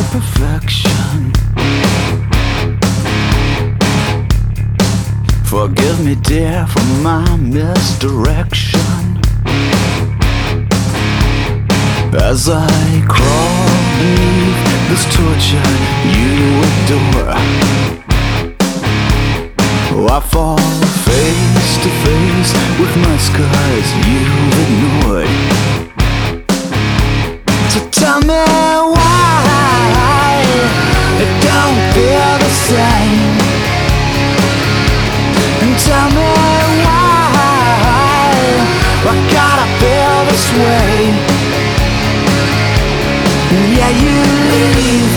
perfection. Forgive me, dear, for my misdirection. As I crawl beneath this torture you adore, I fall face to face with my scars you've ignored. So tell me why it don't feel the same, and tell me why I gotta feel this way. Yeah, you leave